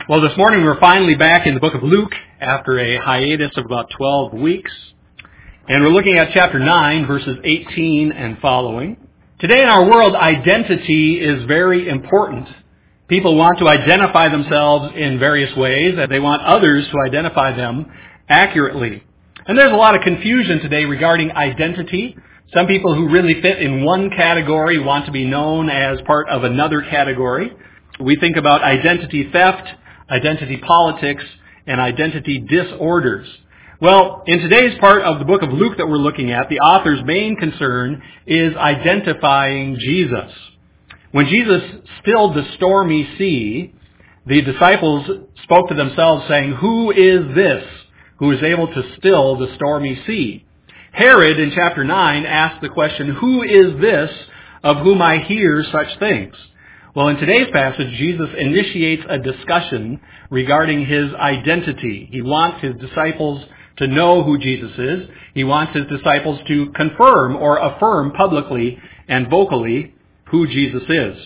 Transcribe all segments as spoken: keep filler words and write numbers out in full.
Well, this morning we're finally back in the book of Luke after a hiatus of about twelve weeks. And we're looking at chapter nine, verses eighteen and following. Today in our world, identity is very important. People want to identify themselves in various ways, and they want others to identify them accurately. And there's a lot of confusion today regarding identity. Some people who really fit in one category want to be known as part of another category. We think about identity theft, identity politics, and identity disorders. Well, in today's part of the book of Luke that we're looking at, the author's main concern is identifying Jesus. When Jesus stilled the stormy sea, the disciples spoke to themselves saying, "Who is this who is able to still the stormy sea?" Herod in chapter nine asked the question, "Who is this of whom I hear such things?" Well, in today's passage, Jesus initiates a discussion regarding his identity. He wants his disciples to know who Jesus is. He wants his disciples to confirm or affirm publicly and vocally who Jesus is.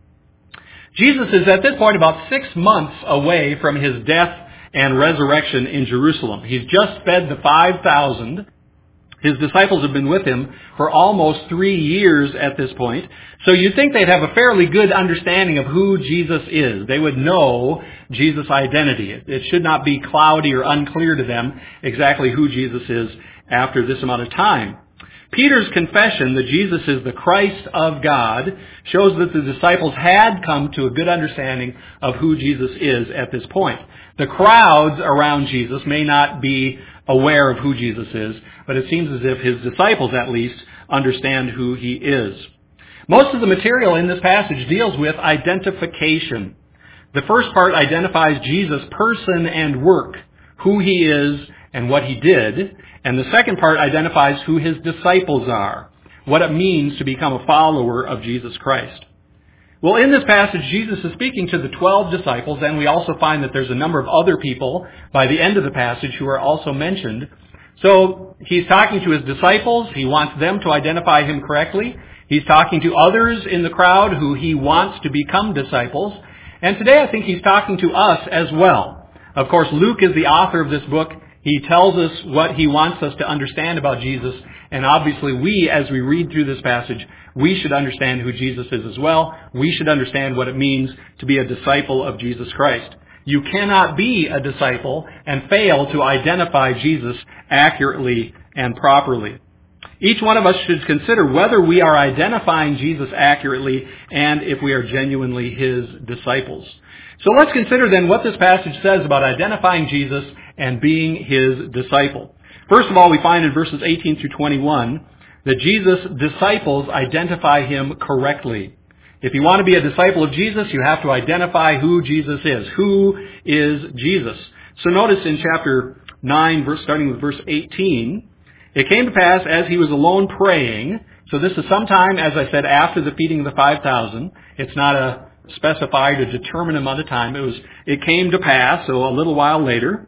Jesus is at this point about six months away from his death and resurrection in Jerusalem. He's just fed the five thousand. His disciples have been with him for almost three years at this point. So you'd think they'd have a fairly good understanding of who Jesus is. They would know Jesus' identity. It should not be cloudy or unclear to them exactly who Jesus is after this amount of time. Peter's confession that Jesus is the Christ of God shows that the disciples had come to a good understanding of who Jesus is at this point. The crowds around Jesus may not be aware of who Jesus is, but it seems as if his disciples at least understand who he is. Most of the material in this passage deals with identification. The first part identifies Jesus' person and work, who he is and what he did, and the second part identifies who his disciples are, what it means to become a follower of Jesus Christ. Well, in this passage, Jesus is speaking to the twelve disciples, and we also find that there's a number of other people by the end of the passage who are also mentioned. So he's talking to his disciples. He wants them to identify him correctly. He's talking to others in the crowd who he wants to become disciples. And today I think he's talking to us as well. Of course, Luke is the author of this book. He tells us what he wants us to understand about Jesus. And obviously we, as we read through this passage, we should understand who Jesus is as well. We should understand what it means to be a disciple of Jesus Christ. You cannot be a disciple and fail to identify Jesus accurately and properly. Each one of us should consider whether we are identifying Jesus accurately and if we are genuinely his disciples. So let's consider then what this passage says about identifying Jesus and being his disciple. First of all, we find in verses eighteen through twenty-one that Jesus' disciples identify him correctly. If you want to be a disciple of Jesus, you have to identify who Jesus is. Who is Jesus? So notice in chapter nine, verse, starting with verse eighteen, "It came to pass as he was alone praying," so this is sometime, as I said, after the feeding of the five thousand. It's not a specified or determined amount of time. It was, it came to pass, so a little while later.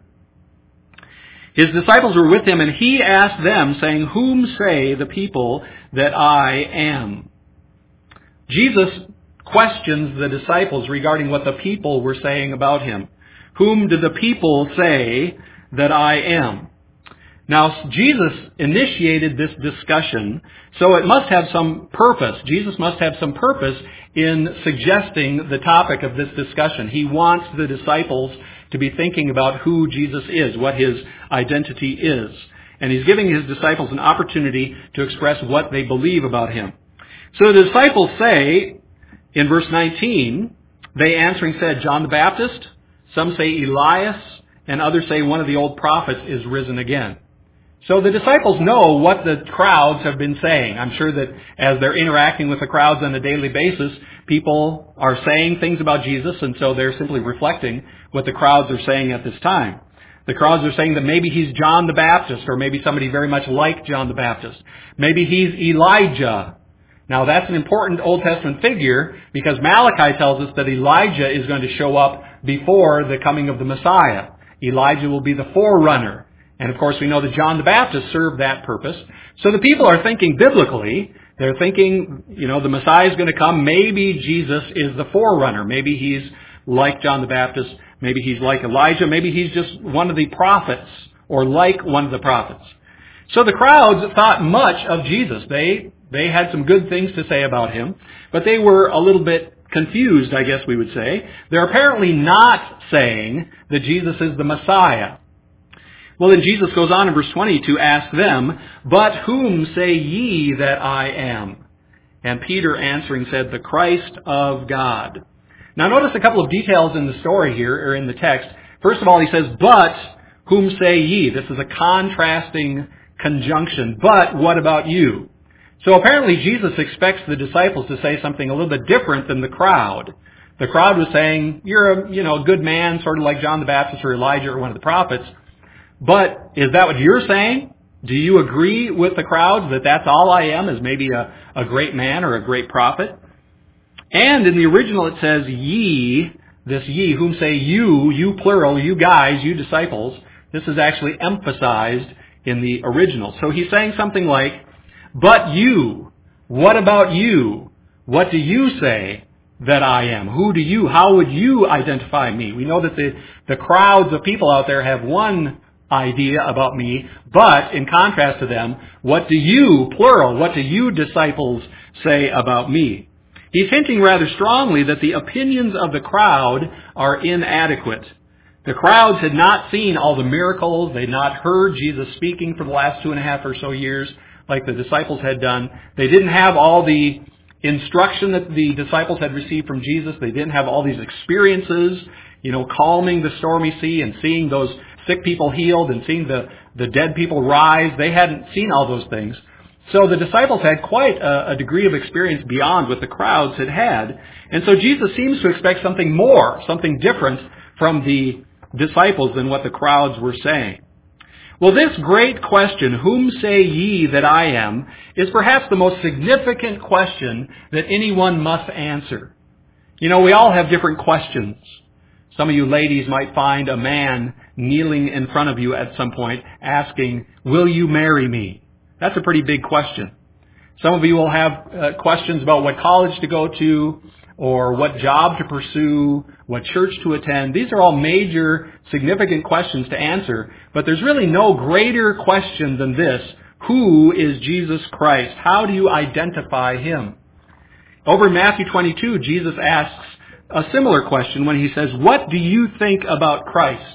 His disciples were with him, and he asked them, saying, "Whom say the people that I am?" Jesus questions the disciples regarding what the people were saying about him. Whom do the people say that I am? Now, Jesus initiated this discussion, so it must have some purpose. Jesus must have some purpose in suggesting the topic of this discussion. He wants the disciples to be thinking about who Jesus is, what his identity is. And he's giving his disciples an opportunity to express what they believe about him. So the disciples say, in verse nineteen, they answering said, "John the Baptist," some say Elias, and others say one of the old prophets is risen again. So the disciples know what the crowds have been saying. I'm sure that as they're interacting with the crowds on a daily basis, people are saying things about Jesus, and so they're simply reflecting what the crowds are saying at this time. The crowds are saying that maybe he's John the Baptist, or maybe somebody very much like John the Baptist. Maybe he's Elijah. Now that's an important Old Testament figure because Malachi tells us that Elijah is going to show up before the coming of the Messiah. Elijah will be the forerunner. And of course we know that John the Baptist served that purpose. So the people are thinking biblically. They're thinking, you know, the Messiah is going to come. Maybe Jesus is the forerunner. Maybe he's like John the Baptist. Maybe he's like Elijah. Maybe he's just one of the prophets, or like one of the prophets. So the crowds thought much of Jesus. They they had some good things to say about him, but they were a little bit confused, I guess we would say. They're apparently not saying that Jesus is the Messiah. Well, then Jesus goes on in verse twenty to ask them, "But whom say ye that I am?" And Peter answering said, "The Christ of God." Now notice a couple of details in the story here, or in the text. First of all, he says, "But whom say ye?" This is a contrasting conjunction. But what about you? So apparently Jesus expects the disciples to say something a little bit different than the crowd. The crowd was saying, "You're a, you know, a good man, sort of like John the Baptist or Elijah or one of the prophets." But is that what you're saying? Do you agree with the crowds that that's all I am, is maybe a, a great man or a great prophet? And in the original it says ye, this ye, whom say you, you plural, you guys, you disciples. This is actually emphasized in the original. So he's saying something like, "But you, what about you? What do you say that I am? Who do you, how would you identify me?" We know that the, the crowds of people out there have one idea about me, but in contrast to them, what do you, plural, what do you disciples say about me? He's hinting rather strongly that the opinions of the crowd are inadequate. The crowds had not seen all the miracles. They had not heard Jesus speaking for the last two and a half or so years like the disciples had done. They didn't have all the instruction that the disciples had received from Jesus. They didn't have all these experiences, you know, calming the stormy sea and seeing those sick people healed and seeing the, the dead people rise. They hadn't seen all those things. So the disciples had quite a, a degree of experience beyond what the crowds had had. And so Jesus seems to expect something more, something different from the disciples than what the crowds were saying. Well, this great question, "Whom say ye that I am?" is perhaps the most significant question that anyone must answer. You know, we all have different questions. Some of you ladies might find a man kneeling in front of you at some point asking, "Will you marry me?" That's a pretty big question. Some of you will have uh, questions about what college to go to, or what job to pursue, what church to attend. These are all major, significant questions to answer, but there's really no greater question than this: who is Jesus Christ? How do you identify him? Over in Matthew twenty-two, Jesus asks a similar question when he says, "What do you think about Christ?"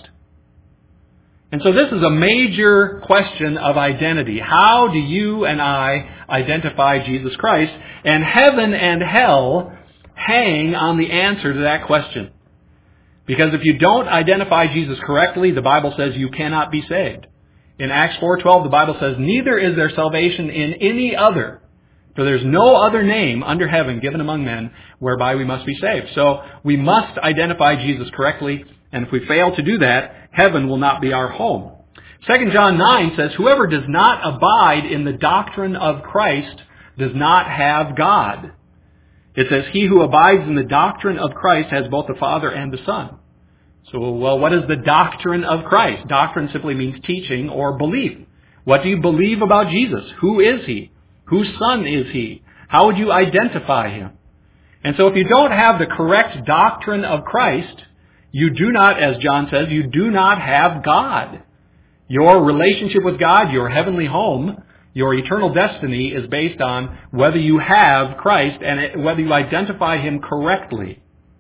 And so this is a major question of identity. How do you and I identify Jesus Christ? And heaven and hell hang on the answer to that question. Because if you don't identify Jesus correctly, the Bible says you cannot be saved. In Acts four twelve, the Bible says, "Neither is there salvation in any other, for there's no other name under heaven given among men whereby we must be saved." So we must identify Jesus correctly, and if we fail to do that, heaven will not be our home. Second John nine says, "Whoever does not abide in the doctrine of Christ does not have God." It says, "He who abides in the doctrine of Christ has both the Father and the Son." So, well, what is the doctrine of Christ? Doctrine simply means teaching or belief. What do you believe about Jesus? Who is he? Whose son is he? How would you identify him? And so if you don't have the correct doctrine of Christ, you do not, as John says, you do not have God. Your relationship with God, your heavenly home, your eternal destiny is based on whether you have Christ and whether you identify him correctly.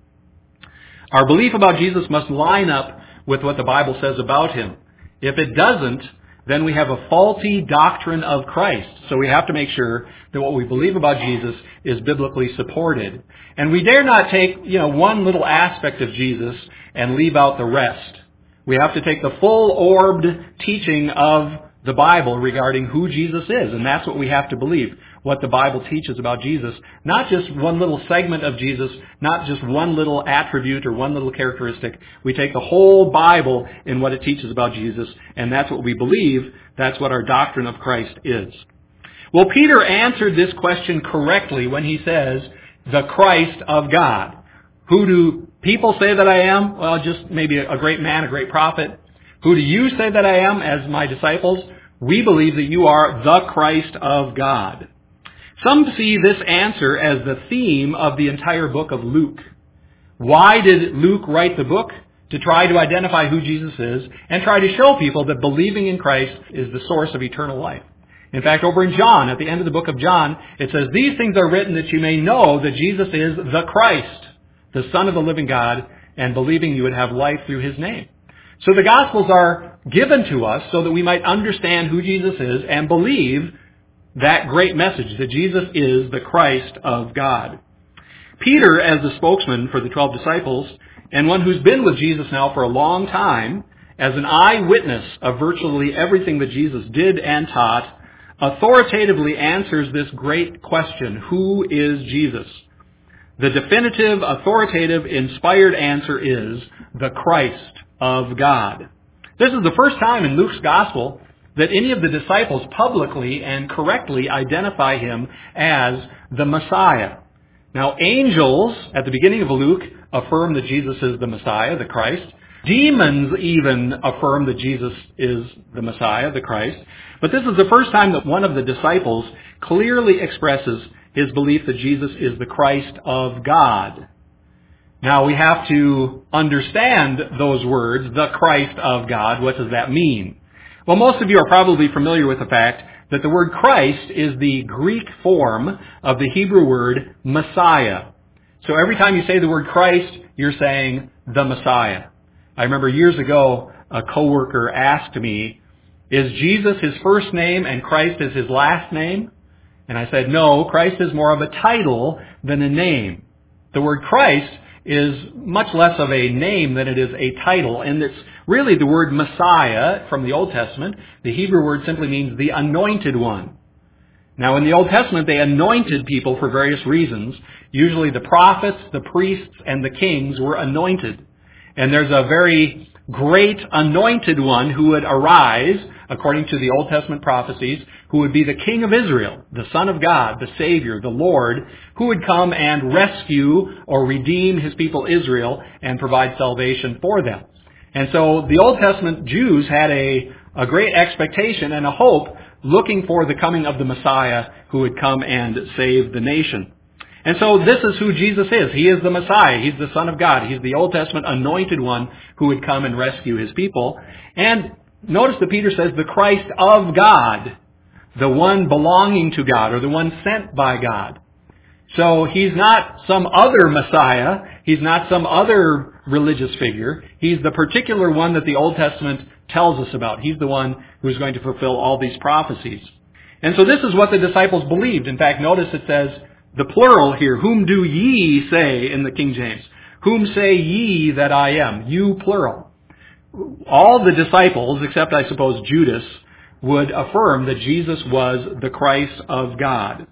Our belief about Jesus must line up with what the Bible says about him. If it doesn't, then we have a faulty doctrine of Christ. So we have to make sure that what we believe about Jesus is biblically supported. And we dare not take, you know, one little aspect of Jesus and leave out the rest. We have to take the full-orbed teaching of the Bible regarding who Jesus is, and that's what we have to believe, what the Bible teaches about Jesus. Not just one little segment of Jesus, not just one little attribute or one little characteristic. We take the whole Bible in what it teaches about Jesus, and that's what we believe. That's what our doctrine of Christ is. Well, Peter answered this question correctly when he says, "the Christ of God." Who do people say that I am? Well, just maybe a great man, a great prophet. Who do you say that I am as my disciples? We believe that you are the Christ of God. Some see this answer as the theme of the entire book of Luke. Why did Luke write the book? to try to identify who Jesus is and try to show people that believing in Christ is the source of eternal life. In fact, over in John, at the end of the book of John, it says, "These things are written that you may know that Jesus is the Christ, the Son of the living God, and believing you would have life through his name." So the Gospels are given to us so that we might understand who Jesus is and believe that great message, that Jesus is the Christ of God. Peter, as the spokesman for the twelve disciples, and one who's been with Jesus now for a long time, as an eyewitness of virtually everything that Jesus did and taught, authoritatively answers this great question, who is Jesus? The definitive, authoritative, inspired answer is the Christ of God. This is the first time in Luke's Gospel that any of the disciples publicly and correctly identify him as the Messiah. Now, angels, at the beginning of Luke, affirm that Jesus is the Messiah, the Christ. Demons even affirm that Jesus is the Messiah, the Christ. But this is the first time that one of the disciples clearly expresses his belief that Jesus is the Christ of God. Now, we have to understand those words, the Christ of God. What does that mean? Well, most of you are probably familiar with the fact that the word Christ is the Greek form of the Hebrew word Messiah. So every time you say the word Christ, you're saying the Messiah. I remember years ago, a coworker asked me, is Jesus his first name and Christ is his last name? And I said, no, Christ is more of a title than a name. The word Christ is much less of a name than it is a title, and it's really the word Messiah from the Old Testament. The Hebrew word simply means the anointed one. Now, in the Old Testament, they anointed people for various reasons. Usually the prophets, the priests, and the kings were anointed. And there's a very great anointed one who would arise, according to the Old Testament prophecies, who would be the King of Israel, the Son of God, the Savior, the Lord, who would come and rescue or redeem his people Israel and provide salvation for them. And so the Old Testament Jews had a, a great expectation and a hope looking for the coming of the Messiah who would come and save the nation. And so this is who Jesus is. He is the Messiah. He's the Son of God. He's the Old Testament anointed one who would come and rescue his people. And notice that Peter says the Christ of God, the one belonging to God or the one sent by God. So he's not some other Messiah. He's not some other religious figure. He's the particular one that the Old Testament tells us about. He's the one who is going to fulfill all these prophecies. And so this is what the disciples believed. In fact, notice it says the plural here. Whom do ye say in the King James? Whom say ye that I am? You plural. All the disciples, except I suppose Judas, would affirm that Jesus was the Christ of God.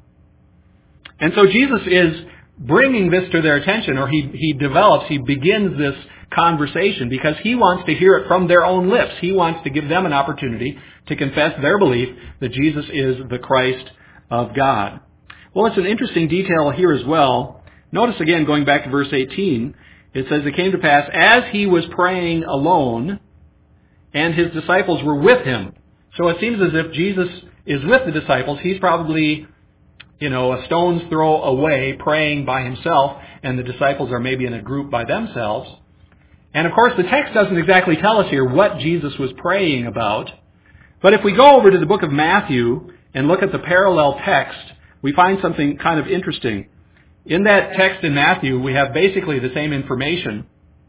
And so Jesus is bringing this to their attention, or he, he develops, he begins this conversation because he wants to hear it from their own lips. He wants to give them an opportunity to confess their belief that Jesus is the Christ of God. Well, it's an interesting detail here as well. Notice again, going back to verse eighteen, it says, it came to pass as he was praying alone, and his disciples were with him. So it seems as if Jesus is with the disciples. He's probably, you know, a stone's throw away praying by himself, and the disciples are maybe in a group by themselves. And of course, the text doesn't exactly tell us here what Jesus was praying about. But if we go over to the book of Matthew and look at the parallel text, we find something kind of interesting. In that text in Matthew, we have basically the same information.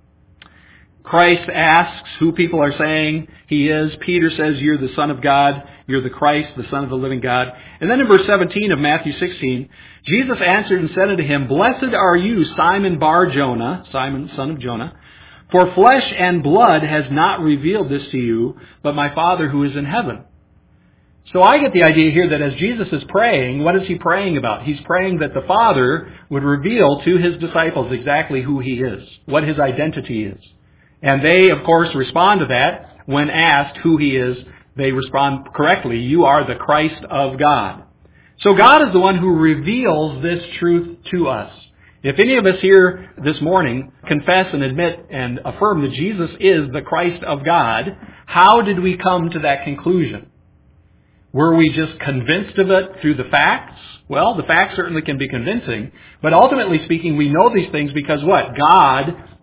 Christ asks who people are saying he is. Peter says, you're the Son of God. You're the Christ, the Son of the living God. And then in verse seventeen of Matthew sixteen, Jesus answered and said unto him, Blessed are you, Simon Bar-Jonah, Simon, son of Jonah, for flesh and blood has not revealed this to you, but my Father who is in heaven. So I get the idea here that as Jesus is praying, what is he praying about? He's praying that the Father would reveal to his disciples exactly who he is, what his identity is. And they, of course, respond to that. When asked who he is, they respond correctly. You are the Christ of God. So God is the one who reveals this truth to us. If any of us here this morning confess and admit and affirm that Jesus is the Christ of God, how did we come to that conclusion? Were we just convinced of it through the facts? Well, the facts certainly can be convincing, but ultimately speaking, we know these things because what? God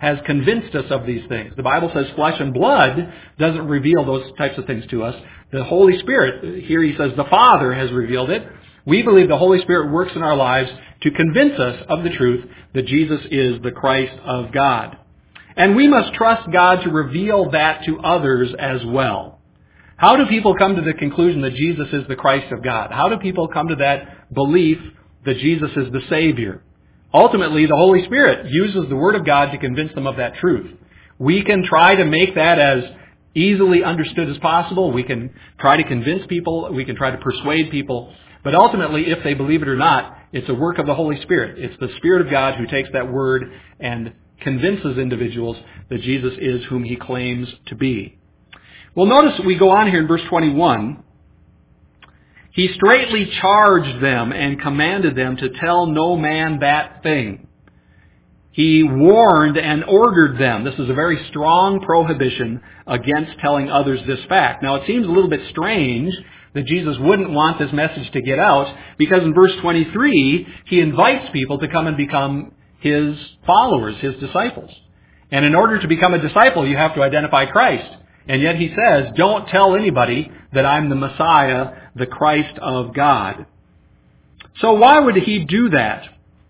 has convinced us of these things. The Bible says flesh and blood doesn't reveal those types of things to us. The Holy Spirit, here he says the Father has revealed it. We believe the Holy Spirit works in our lives to convince us of the truth that Jesus is the Christ of God. And we must trust God to reveal that to others as well. How do people come to the conclusion that Jesus is the Christ of God? How do people come to that belief that Jesus is the Savior? Ultimately, the Holy Spirit uses the Word of God to convince them of that truth. We can try to make that as easily understood as possible. We can try to convince people. We can try to persuade people. But ultimately, if they believe it or not, it's a work of the Holy Spirit. It's the Spirit of God who takes that Word and convinces individuals that Jesus is whom He claims to be. Well, notice we go on here in verse twenty-one. He straitly charged them and commanded them to tell no man that thing. He warned and ordered them. This is a very strong prohibition against telling others this fact. Now, it seems a little bit strange that Jesus wouldn't want this message to get out, because in verse twenty-three, He invites people to come and become His followers, His disciples. And in order to become a disciple, you have to identify Christ. And yet He says, don't tell anybody that I'm the Messiah, the Christ of God. So why would He do that?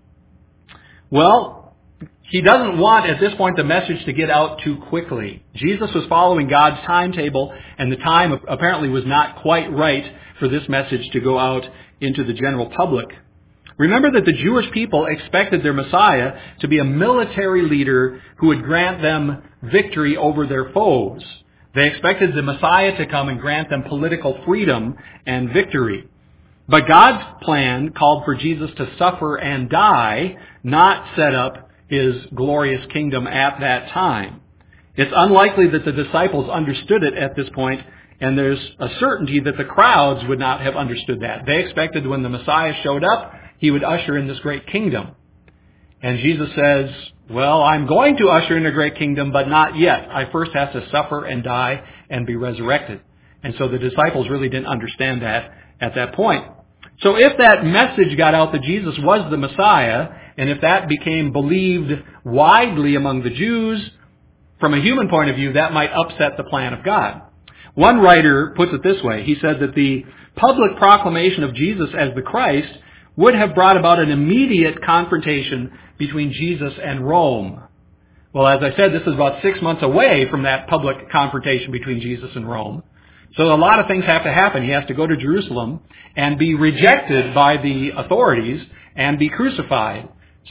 Well, He doesn't want at this point the message to get out too quickly. Jesus was following God's timetable, and the time apparently was not quite right for this message to go out into the general public. Remember that the Jewish people expected their Messiah to be a military leader who would grant them victory over their foes. They expected the Messiah to come and grant them political freedom and victory. But God's plan called for Jesus to suffer and die, not set up His glorious kingdom at that time. It's unlikely that the disciples understood it at this point, and there's a certainty that the crowds would not have understood that. They expected when the Messiah showed up, He would usher in this great kingdom. And Jesus says, well, I'm going to usher in a great kingdom, but not yet. I first have to suffer and die and be resurrected. And so the disciples really didn't understand that at that point. So if that message got out that Jesus was the Messiah, and if that became believed widely among the Jews, from a human point of view, that might upset the plan of God. One writer puts it this way. He said that the public proclamation of Jesus as the Christ would have brought about an immediate confrontation between Jesus and Rome. Well, as I said, this is about six months away from that public confrontation between Jesus and Rome. So a lot of things have to happen. He has to go to Jerusalem and be rejected by the authorities and be crucified.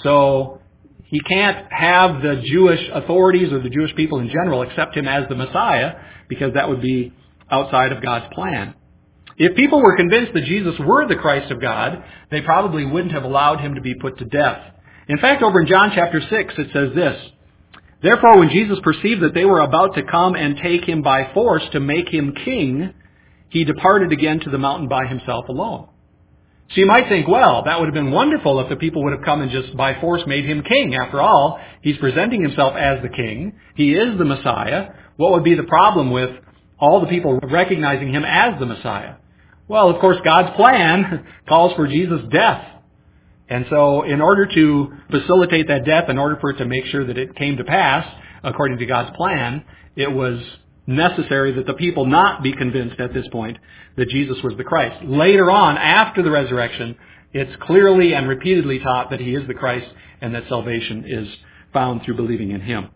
So he can't have the Jewish authorities or the Jewish people in general accept Him as the Messiah, because that would be outside of God's plan. If people were convinced that Jesus were the Christ of God, they probably wouldn't have allowed Him to be put to death. In fact, over in John chapter six, it says this, therefore, when Jesus perceived that they were about to come and take Him by force to make Him king, He departed again to the mountain by Himself alone. So you might think, well, that would have been wonderful if the people would have come and just by force made Him king. After all, He's presenting Himself as the king. He is the Messiah. What would be the problem with all the people recognizing Him as the Messiah? Well, of course, God's plan calls for Jesus' death. And so in order to facilitate that death, in order for it to make sure that it came to pass according to God's plan, it was necessary that the people not be convinced at this point that Jesus was the Christ. Later on, after the resurrection, it's clearly and repeatedly taught that He is the Christ and that salvation is found through believing in Him.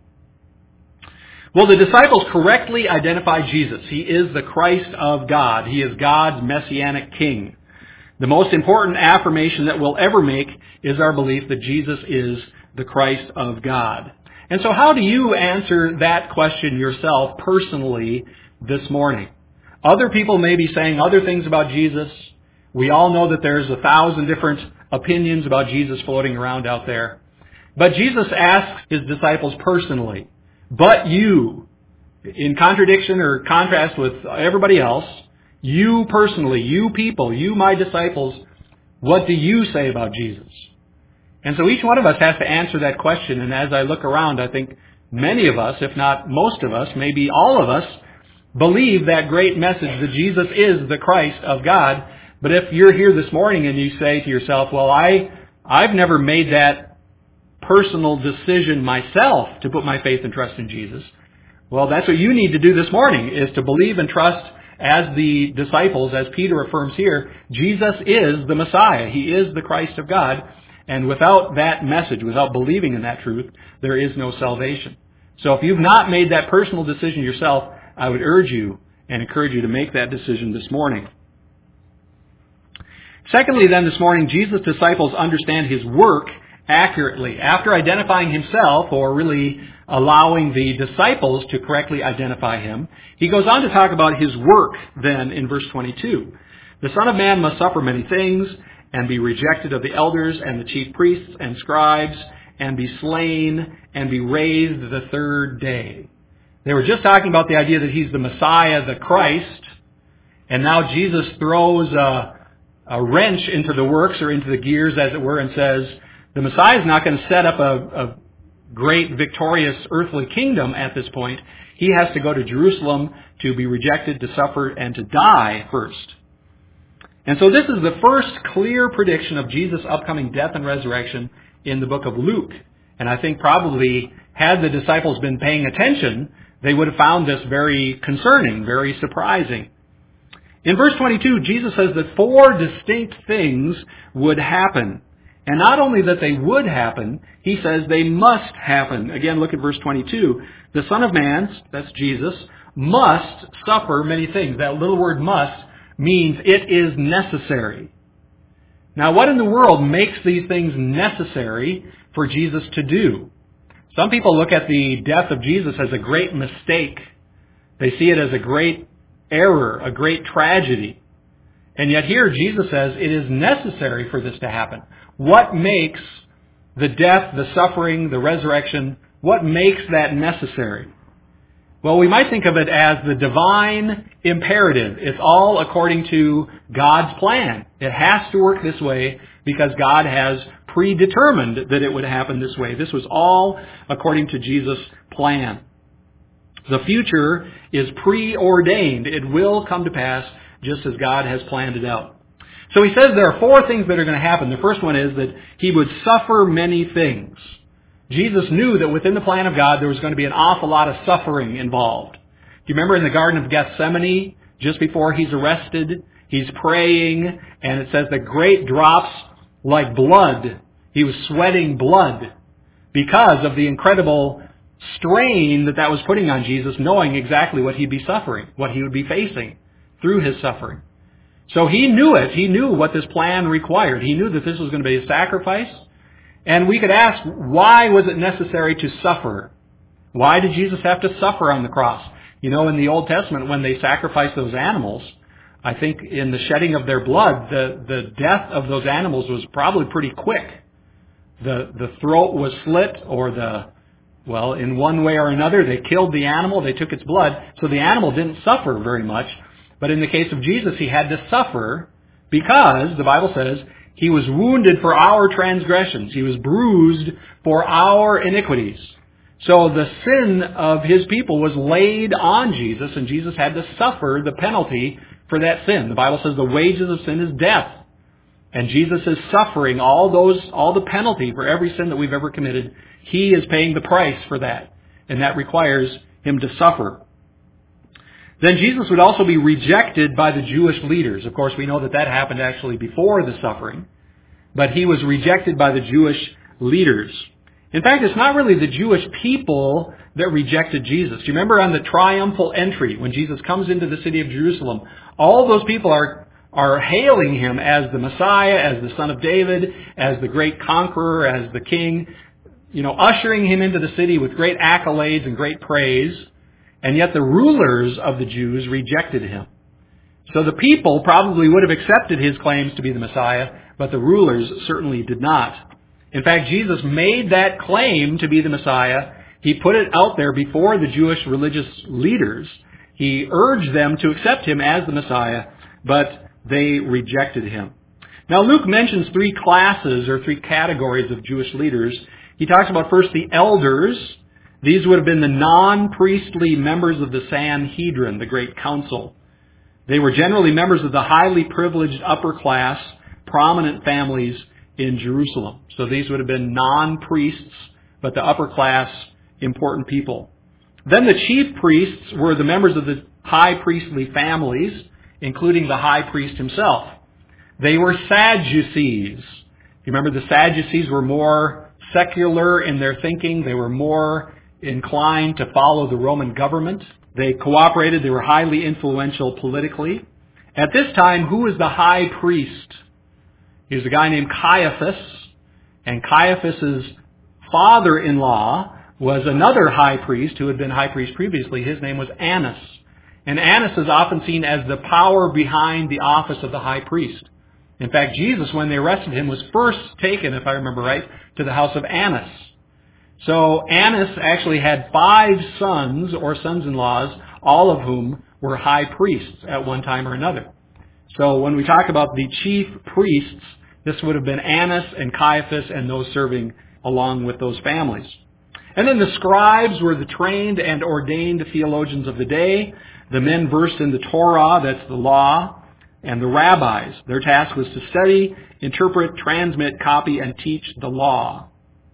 Well, the disciples correctly identified Jesus. He is the Christ of God. He is God's messianic king. The most important affirmation that we'll ever make is our belief that Jesus is the Christ of God. And so how do you answer that question yourself personally this morning? Other people may be saying other things about Jesus. We all know that there's a thousand different opinions about Jesus floating around out there. But Jesus asks His disciples personally, but you, in contradiction or contrast with everybody else, you personally, you people, you my disciples, what do you say about Jesus? And so each one of us has to answer that question. And as I look around, I think many of us, if not most of us, maybe all of us, believe that great message that Jesus is the Christ of God. But if you're here this morning and you say to yourself, well, I, I've never made that personal decision myself to put my faith and trust in Jesus. Well, that's what you need to do this morning, is to believe and trust as the disciples, as Peter affirms here. Jesus is the Messiah. He is the Christ of God. And without that message, without believing in that truth, there is no salvation. So if you've not made that personal decision yourself, I would urge you and encourage you to make that decision this morning. Secondly, then, this morning, Jesus' disciples understand his work accurately. After identifying himself, or really allowing the disciples to correctly identify him, he goes on to talk about his work then in verse twenty-two. The Son of Man must suffer many things and be rejected of the elders and the chief priests and scribes and be slain and be raised the third day. They were just talking about the idea that he's the Messiah, the Christ, and now Jesus throws a, a wrench into the works, or into the gears, as it were, and says, the Messiah is not going to set up a, a great victorious earthly kingdom at this point. He has to go to Jerusalem to be rejected, to suffer, and to die first. And so this is the first clear prediction of Jesus' upcoming death and resurrection in the book of Luke. And I think probably, had the disciples been paying attention, they would have found this very concerning, very surprising. In verse twenty-two, Jesus says that four distinct things would happen. And not only that they would happen, he says they must happen. Again, look at verse twenty-two. The Son of Man, that's Jesus, must suffer many things. That little word must means it is necessary. Now, what in the world makes these things necessary for Jesus to do? Some people look at the death of Jesus as a great mistake. They see it as a great error, a great tragedy. And yet here Jesus says it is necessary for this to happen. What makes the death, the suffering, the resurrection, what makes that necessary? Well, we might think of it as the divine imperative. It's all according to God's plan. It has to work this way because God has predetermined that it would happen this way. This was all according to Jesus' plan. The future is preordained. It will come to pass just as God has planned it out. So he says there are four things that are going to happen. The first one is that he would suffer many things. Jesus knew that within the plan of God there was going to be an awful lot of suffering involved. Do you remember in the Garden of Gethsemane, just before he's arrested, he's praying, and it says that great drops like blood. He was sweating blood because of the incredible strain that that was putting on Jesus, knowing exactly what he'd be suffering, what he would be facing through his suffering. So he knew it. He knew what this plan required. He knew that this was going to be a sacrifice. And we could ask, why was it necessary to suffer? Why did Jesus have to suffer on the cross? You know, in the Old Testament, when they sacrificed those animals, I think in the shedding of their blood, the, the death of those animals was probably pretty quick. The, the throat was slit, or the, well, in one way or another, they killed the animal, they took its blood, so the animal didn't suffer very much. But in the case of Jesus, he had to suffer because, the Bible says, he was wounded for our transgressions. He was bruised for our iniquities. So the sin of his people was laid on Jesus, and Jesus had to suffer the penalty for that sin. The Bible says the wages of sin is death. And Jesus is suffering all those, all the penalty for every sin that we've ever committed. He is paying the price for that. And that requires him to suffer. Then Jesus would also be rejected by the Jewish leaders. Of course, we know that that happened actually before the suffering. But he was rejected by the Jewish leaders. In fact, it's not really the Jewish people that rejected Jesus. Do you remember on the triumphal entry, when Jesus comes into the city of Jerusalem, all those people are, are hailing him as the Messiah, as the Son of David, as the great conqueror, as the king, you know, ushering him into the city with great accolades and great praise. And yet the rulers of the Jews rejected him. So the people probably would have accepted his claims to be the Messiah, but the rulers certainly did not. In fact, Jesus made that claim to be the Messiah. He put it out there before the Jewish religious leaders. He urged them to accept him as the Messiah, but they rejected him. Now Luke mentions three classes or three categories of Jewish leaders. He talks about first the elders. These would have been the non-priestly members of the Sanhedrin, the great council. They were generally members of the highly privileged upper class, prominent families in Jerusalem. So these would have been non-priests, but the upper class, important people. Then the chief priests were the members of the high priestly families, including the high priest himself. They were Sadducees. You remember the Sadducees were more secular in their thinking. They were more inclined to follow the Roman government. They cooperated. They were highly influential politically. At this time, who was the high priest? He was a guy named Caiaphas, and Caiaphas's father-in-law was another high priest who had been high priest previously. His name was Annas. And Annas is often seen as the power behind the office of the high priest. In fact, Jesus, when they arrested him, was first taken, if I remember right, to the house of Annas. So Annas actually had five sons or sons-in-laws, all of whom were high priests at one time or another. So when we talk about the chief priests, this would have been Annas and Caiaphas and those serving along with those families. And then the scribes were the trained and ordained theologians of the day, the men versed in the Torah, that's the law, and the rabbis. Their task was to study, interpret, transmit, copy, and teach the law.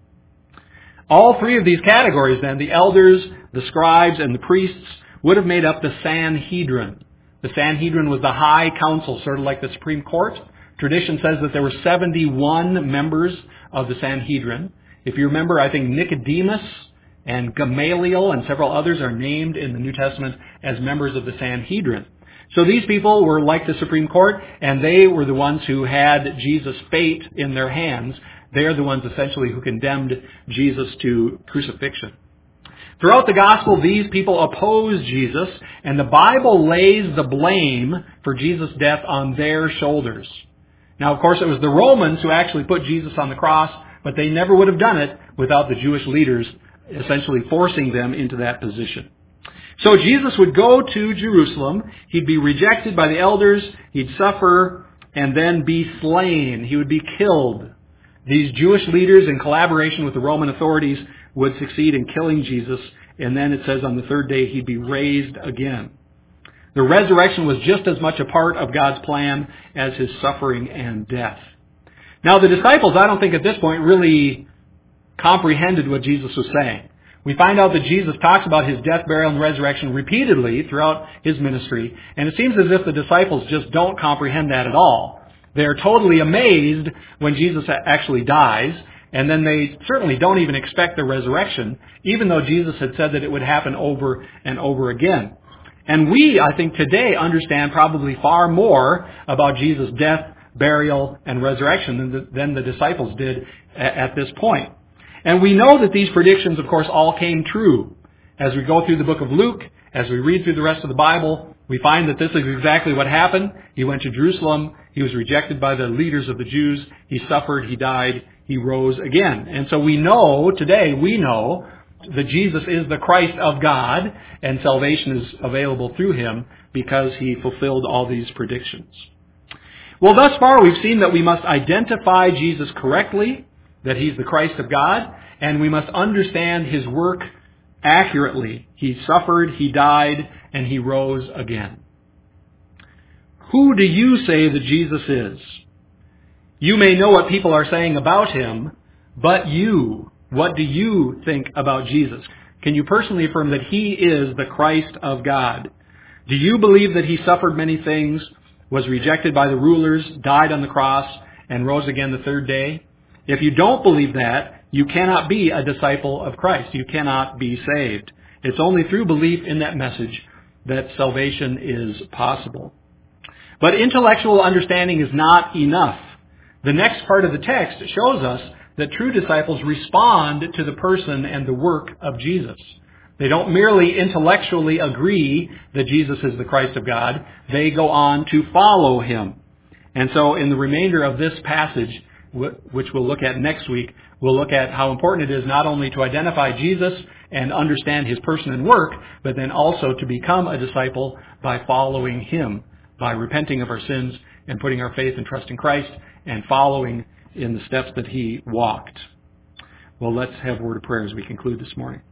All three of these categories then, the elders, the scribes, and the priests, would have made up the Sanhedrin. The Sanhedrin was the high council, sort of like the Supreme Court. Tradition says that there were seventy-one members of the Sanhedrin. If you remember, I think Nicodemus and Gamaliel and several others are named in the New Testament as members of the Sanhedrin. So these people were like the Supreme Court, and they were the ones who had Jesus' fate in their hands. They are the ones essentially who condemned Jesus to crucifixion. Throughout the gospel, these people oppose Jesus, and the Bible lays the blame for Jesus' death on their shoulders. Now, of course, it was the Romans who actually put Jesus on the cross, but they never would have done it without the Jewish leaders essentially forcing them into that position. So Jesus would go to Jerusalem. He'd be rejected by the elders. He'd suffer and then be slain. He would be killed. These Jewish leaders, in collaboration with the Roman authorities, would succeed in killing Jesus. And then it says on the third day he'd be raised again. The resurrection was just as much a part of God's plan as his suffering and death. Now the disciples, I don't think at this point, really comprehended what Jesus was saying. We find out that Jesus talks about his death, burial, and resurrection repeatedly throughout his ministry, and it seems as if the disciples just don't comprehend that at all. They're totally amazed when Jesus actually dies, and then they certainly don't even expect the resurrection, even though Jesus had said that it would happen over and over again. And we, I think, today understand probably far more about Jesus' death, burial, and resurrection than the, than the disciples did at, at this point. And we know that these predictions, of course, all came true. As we go through the book of Luke, as we read through the rest of the Bible, we find that this is exactly what happened. He went to Jerusalem. He was rejected by the leaders of the Jews. He suffered. He died. He rose again. And so we know, today, we know that Jesus is the Christ of God, and salvation is available through him because he fulfilled all these predictions. Well, thus far, we've seen that we must identify Jesus correctly, that he's the Christ of God, and we must understand his work accurately. He suffered, he died, and he rose again. Who do you say that Jesus is? You may know what people are saying about him, but you, what do you think about Jesus? Can you personally affirm that he is the Christ of God? Do you believe that he suffered many things, was rejected by the rulers, died on the cross, and rose again the third day? If you don't believe that, you cannot be a disciple of Christ. You cannot be saved. It's only through belief in that message that salvation is possible. But intellectual understanding is not enough. The next part of the text shows us that true disciples respond to the person and the work of Jesus. They don't merely intellectually agree that Jesus is the Christ of God. They go on to follow him. And so in the remainder of this passage, which we'll look at next week, we'll look at how important it is not only to identify Jesus and understand his person and work, but then also to become a disciple by following him, by repenting of our sins and putting our faith and trust in Christ and following in the steps that he walked. Well, let's have a word of prayer as we conclude this morning.